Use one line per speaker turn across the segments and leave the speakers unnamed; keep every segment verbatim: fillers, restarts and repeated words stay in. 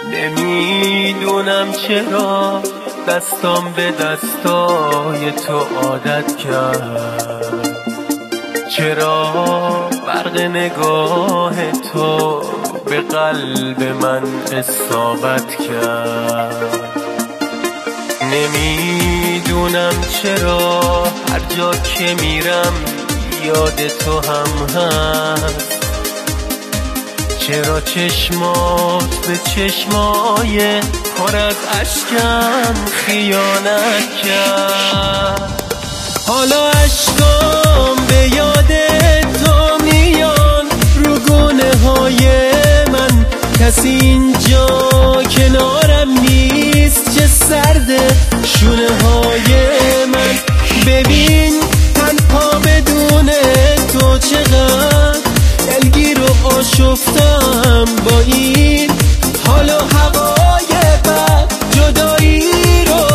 نمیدونم چرا دستام به دستای تو عادت کرد، چرا برق نگاه تو به قلب من اصابت کرد. نمیدونم چرا هر جا که میرم یاد تو هم هست، چرا چشمات به چشمای پر از اشکم خیانت کرد. حالا اشکام به یاد تو میان رو گونه های من، کسی اینجا کنارم نیست، چه سرده شونه های من. ببین تنها بدون تو چقدر دلگیر و آشفتم، با این حال و هوای بد جدایی رو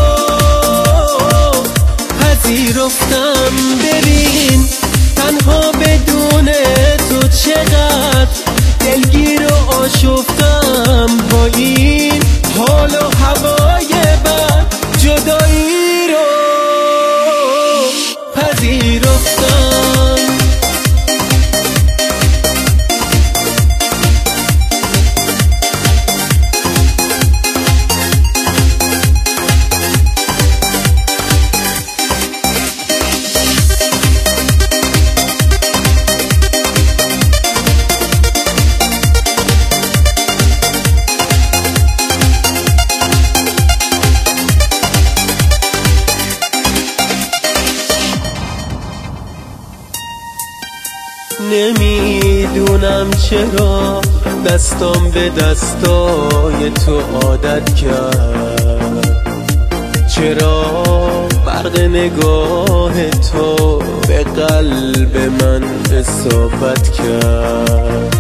پذیرفتم. ببین تنها بدون تو چقدر دلگیر و آشفتم، با این حال و هوای بد جدایی رو پذیرفتم. نمیدونم چرا دستام به دستای تو عادت کرد، چرا برق نگاه تو به قلب من اصابت کرد.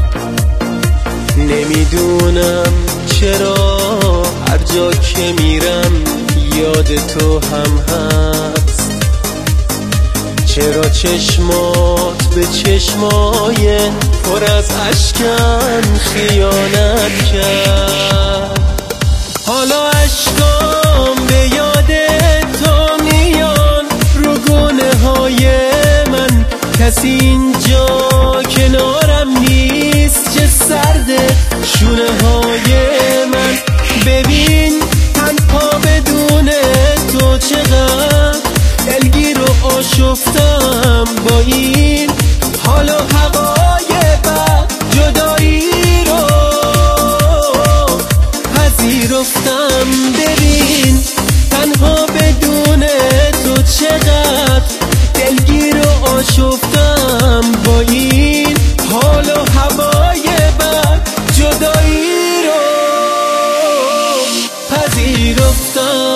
نمیدونم چرا هر جا که میرم یاد تو هم هست، چرا چشمات به چشمای پر از اشکم خیانت کرد. حالا اشکام به یاد تو میان رو گونه های من، کسی اینجا کنارم نیست، چه سرده شونه های من. ببین تنها بدون تو چقدر دلگیر و آشفتم، با این حال و هوای بد جدایی رو پذیرفتم. ببین تنها بدون تو چقدر دلگیر و آشفتم، با این حال و هوای بد جدایی رو پذیرفتم.